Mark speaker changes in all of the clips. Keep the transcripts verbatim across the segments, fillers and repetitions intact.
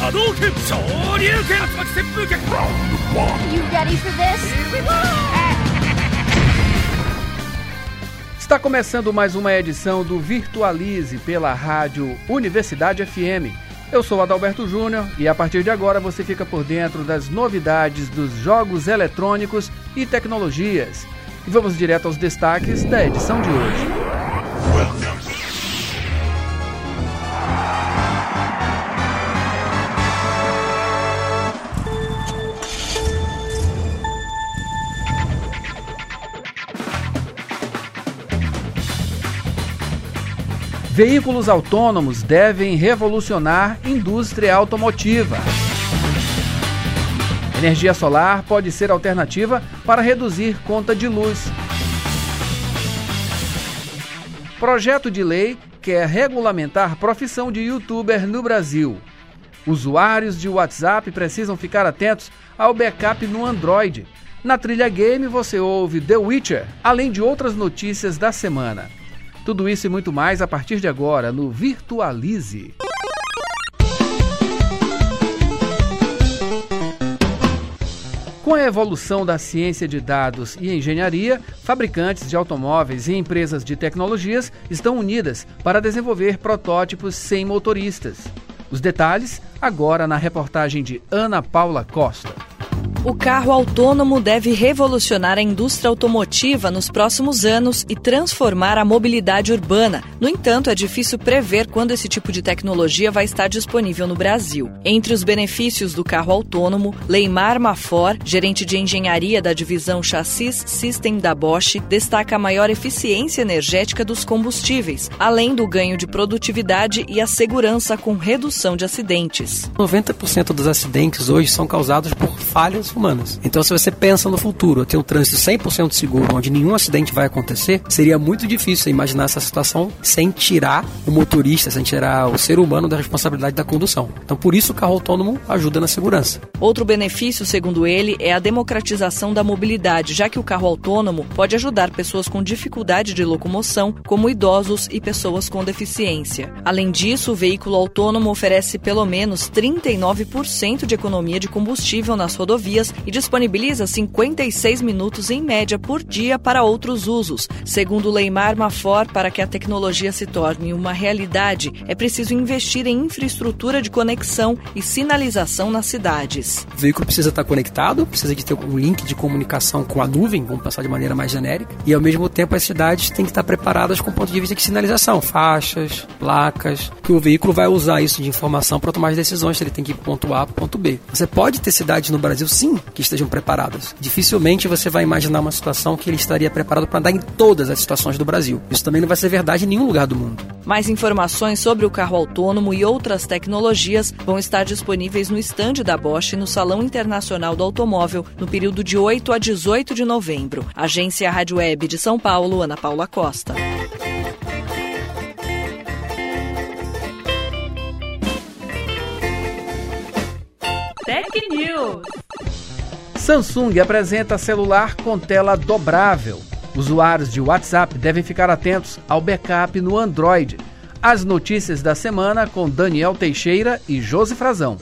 Speaker 1: Hadouken! Shoryuken! Tatsumaki Senpuken!
Speaker 2: You ready for this?
Speaker 1: Here we go!
Speaker 3: Está começando mais uma edição do Virtualize pela rádio Universidade F M. Eu sou Adalberto Júnior e a partir de agora você fica por dentro das novidades dos jogos eletrônicos e tecnologias. E vamos direto aos destaques da edição de hoje. Veículos autônomos devem revolucionar a indústria automotiva. Energia solar pode ser alternativa para reduzir conta de luz. Projeto de lei quer regulamentar a profissão de youtuber no Brasil. Usuários de WhatsApp precisam ficar atentos ao backup no Android. Na Trilha Game você ouve The Witcher, além de outras notícias da semana. Tudo isso e muito mais a partir de agora no Virtualize. Com a evolução da ciência de dados e engenharia, fabricantes de automóveis e empresas de tecnologias estão unidas para desenvolver protótipos sem motoristas. Os detalhes agora na reportagem de Ana Paula Costa.
Speaker 4: O carro autônomo deve revolucionar a indústria automotiva nos próximos anos e transformar a mobilidade urbana. No entanto, é difícil prever quando esse tipo de tecnologia vai estar disponível no Brasil. Entre os benefícios do carro autônomo, Leymar Mafor, gerente de engenharia da divisão Chassis System da Bosch, destaca a maior eficiência energética dos combustíveis, além do ganho de produtividade e a segurança com redução de acidentes.
Speaker 5: noventa por cento dos acidentes hoje são causados por falhas humanas. Então, se você pensa no futuro, ter um trânsito cem por cento seguro, onde nenhum acidente vai acontecer, seria muito difícil imaginar essa situação sem tirar o motorista, sem tirar o ser humano da responsabilidade da condução. Então, por isso o carro autônomo ajuda na segurança.
Speaker 4: Outro benefício, segundo ele, é a democratização da mobilidade, já que o carro autônomo pode ajudar pessoas com dificuldade de locomoção, como idosos e pessoas com deficiência. Além disso, o veículo autônomo oferece pelo menos trinta e nove por cento de economia de combustível nas rodovias e disponibiliza cinquenta e seis minutos em média por dia para outros usos. Segundo Leymar Mafor, para que a tecnologia se torne uma realidade, é preciso investir em infraestrutura de conexão e sinalização nas cidades.
Speaker 5: O veículo precisa estar conectado, precisa de ter um link de comunicação com a nuvem, vamos pensar de maneira mais genérica, e ao mesmo tempo as cidades têm que estar preparadas com o ponto de vista de sinalização, faixas, placas, que o veículo vai usar isso de informação para tomar as decisões, se ele tem que ir para o ponto A para o ponto B. Você pode ter cidades no Brasil, sim, que estejam preparadas. Dificilmente você vai imaginar uma situação que ele estaria preparado para andar em todas as situações do Brasil. Isso também não vai ser verdade em nenhum lugar do mundo.
Speaker 4: Mais informações sobre o carro autônomo e outras tecnologias vão estar disponíveis no estande da Bosch no Salão Internacional do Automóvel no período de oito a dezoito de novembro. Agência Rádio Web de São Paulo, Ana Paula Costa.
Speaker 2: Tech News.
Speaker 3: Samsung apresenta celular com tela dobrável. Usuários de WhatsApp devem ficar atentos ao backup no Android. As notícias da semana com Daniel Teixeira e Josi Frazão.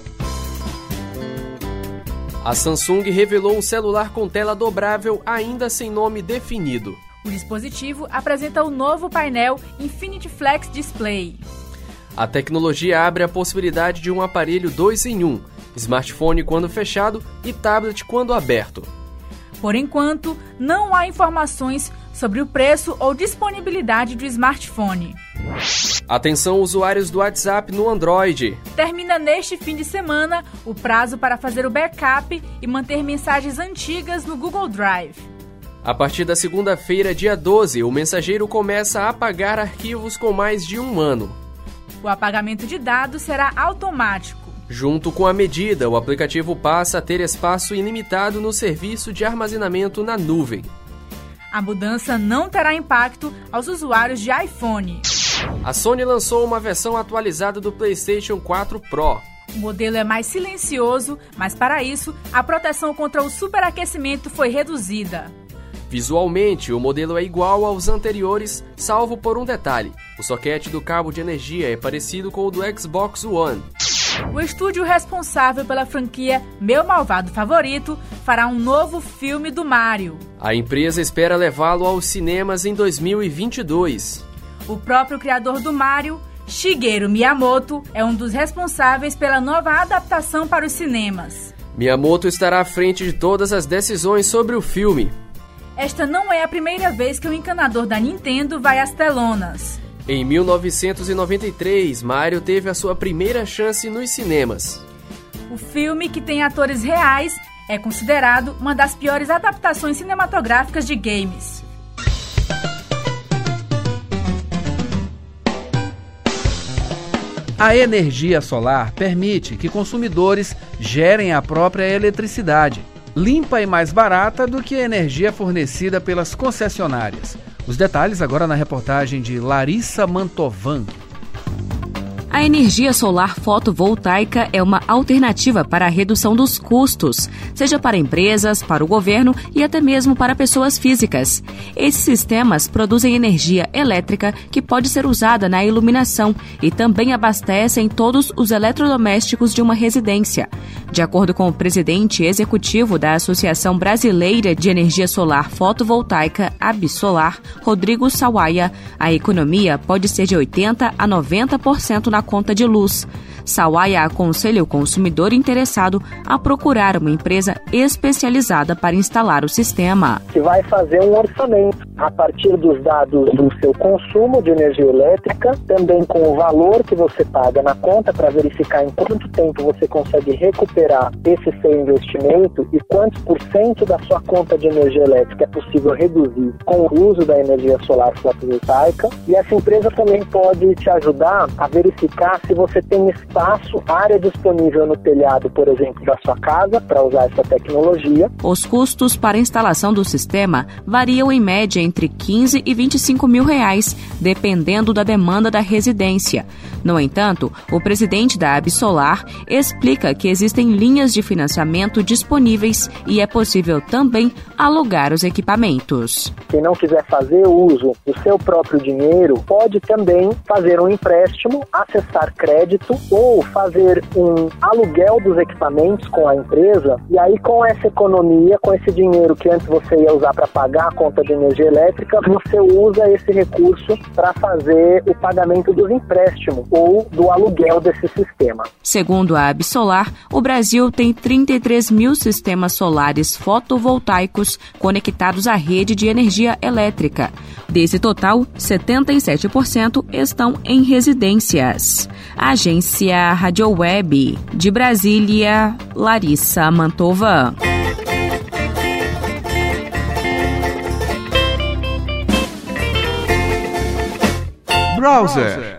Speaker 6: A Samsung revelou um celular com tela dobrável ainda sem nome definido.
Speaker 7: O dispositivo apresenta o novo painel Infinity Flex Display.
Speaker 6: A tecnologia abre a possibilidade de um aparelho dois em um, smartphone quando fechado e tablet quando aberto.
Speaker 7: Por enquanto, não há informações sobre o preço ou disponibilidade do smartphone.
Speaker 6: Atenção, usuários do WhatsApp no Android.
Speaker 7: Termina neste fim de semana o prazo para fazer o backup e manter mensagens antigas no Google Drive.
Speaker 6: A partir da segunda-feira, dia doze, o mensageiro começa a apagar arquivos com mais de um ano.
Speaker 7: O apagamento de dados será automático.
Speaker 6: Junto com a medida, o aplicativo passa a ter espaço ilimitado no serviço de armazenamento na nuvem.
Speaker 7: A mudança não terá impacto aos usuários de iPhone.
Speaker 6: A Sony lançou uma versão atualizada do PlayStation quatro Pro.
Speaker 7: O modelo é mais silencioso, mas para isso, a proteção contra o superaquecimento foi reduzida.
Speaker 6: Visualmente, o modelo é igual aos anteriores, salvo por um detalhe. O soquete do cabo de energia é parecido com o do Xbox One.
Speaker 7: O estúdio responsável pela franquia Meu Malvado Favorito fará um novo filme do Mario.
Speaker 6: A empresa espera levá-lo aos cinemas em dois mil e vinte e dois.
Speaker 7: O próprio criador do Mario, Shigeru Miyamoto, é um dos responsáveis pela nova adaptação para os cinemas.
Speaker 6: Miyamoto estará à frente de todas as decisões sobre o filme.
Speaker 7: Esta não é a primeira vez que o encanador da Nintendo vai às telonas.
Speaker 6: Em mil novecentos e noventa e três, Mario teve a sua primeira chance nos cinemas.
Speaker 7: O filme, que tem atores reais, é considerado uma das piores adaptações cinematográficas de games.
Speaker 3: A energia solar permite que consumidores gerem a própria eletricidade, limpa e mais barata do que a energia fornecida pelas concessionárias. Os detalhes agora na reportagem de Larissa Mantovan.
Speaker 8: A energia solar fotovoltaica é uma alternativa para a redução dos custos, seja para empresas, para o governo e até mesmo para pessoas físicas. Esses sistemas produzem energia elétrica que pode ser usada na iluminação e também abastecem todos os eletrodomésticos de uma residência. De acordo com o presidente executivo da Associação Brasileira de Energia Solar Fotovoltaica, Absolar, Rodrigo Sawaia, a economia pode ser de oitenta a noventa por cento na conta de luz. Sawaia aconselha o consumidor interessado a procurar uma empresa especializada para instalar o sistema.
Speaker 9: Que vai fazer um orçamento a partir dos dados do seu consumo de energia elétrica, também com o valor que você paga na conta para verificar em quanto tempo você consegue recuperar esse seu investimento e quantos por cento da sua conta de energia elétrica é possível reduzir com o uso da energia solar fotovoltaica. E essa empresa também pode te ajudar a verificar se você tem espaço, área disponível no telhado, por exemplo, da sua casa para usar essa tecnologia.
Speaker 8: Os custos para a instalação do sistema variam em média entre quinze e vinte e cinco mil reais, dependendo da demanda da residência. No entanto, o presidente da Absolar explica que existem linhas de financiamento disponíveis e é possível também alugar os equipamentos.
Speaker 9: Quem não quiser fazer uso do seu próprio dinheiro, pode também fazer um empréstimo, acessar crédito ou fazer um aluguel dos equipamentos com a empresa, e aí com essa economia, com esse dinheiro que antes você ia usar para pagar a conta de energia elétrica, você usa esse recurso para fazer o pagamento dos empréstimos ou do aluguel desse sistema.
Speaker 8: Segundo a Absolar, o Brasil tem trinta e três mil sistemas solares fotovoltaicos conectados à rede de energia elétrica. Desse total, setenta e sete por cento estão em residências. Agência Rádio Web de Brasília, Larissa Mantovan.
Speaker 3: Browser.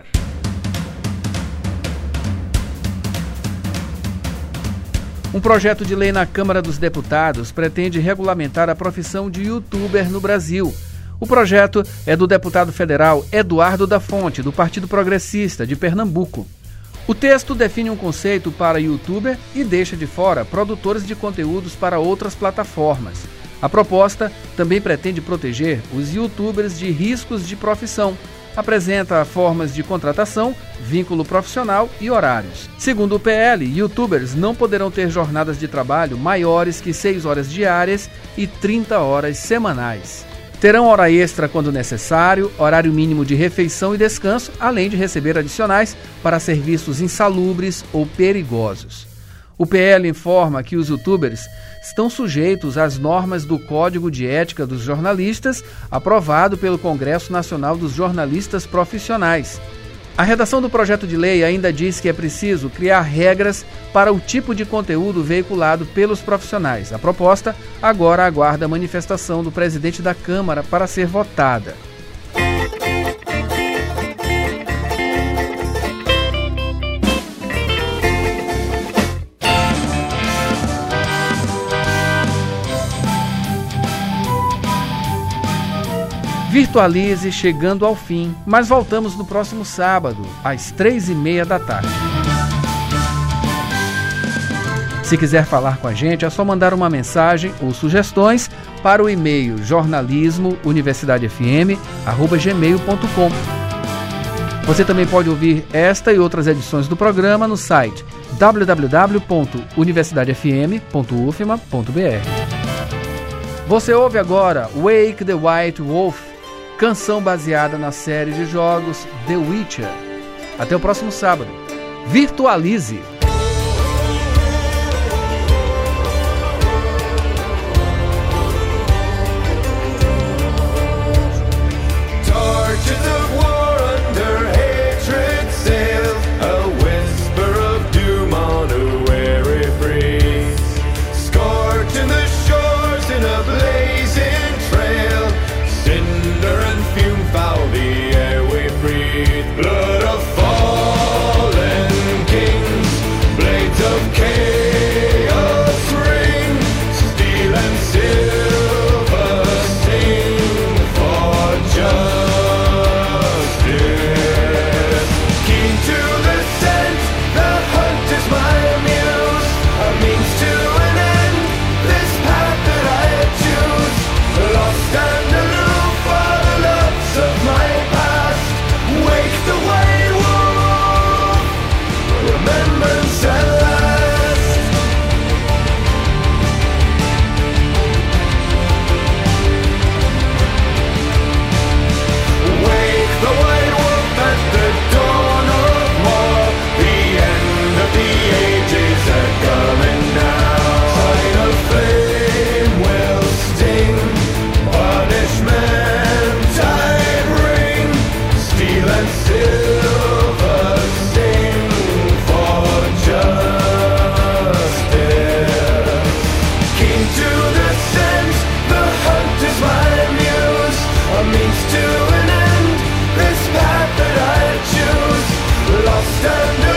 Speaker 3: Um projeto de lei na Câmara dos Deputados pretende regulamentar a profissão de youtuber no Brasil. O projeto é do deputado federal Eduardo da Fonte, do Partido Progressista de Pernambuco. O texto define um conceito para youtuber e deixa de fora produtores de conteúdos para outras plataformas. A proposta também pretende proteger os youtubers de riscos de profissão. Apresenta formas de contratação, vínculo profissional e horários. Segundo o P L, youtubers não poderão ter jornadas de trabalho maiores que seis horas diárias e trinta horas semanais. Terão hora extra quando necessário, horário mínimo de refeição e descanso, além de receber adicionais para serviços insalubres ou perigosos. O P L informa que os youtubers estão sujeitos às normas do Código de Ética dos Jornalistas, aprovado pelo Congresso Nacional dos Jornalistas Profissionais. A redação do projeto de lei ainda diz que é preciso criar regras para o tipo de conteúdo veiculado pelos profissionais. A proposta agora aguarda a manifestação do presidente da Câmara para ser votada. Virtualize chegando ao fim, mas voltamos no próximo sábado, às três e meia da tarde. Se quiser falar com a gente, é só mandar uma mensagem ou sugestões para o e-mail jornalismo universidade f m arroba gmail ponto com. Você também pode ouvir esta e outras edições do programa no site w w w ponto universidade f m ponto u f m a ponto b r. Você ouve agora Wake the White Wolf, canção baseada na série de jogos The Witcher. Até o próximo sábado. Virtualize!
Speaker 10: Stand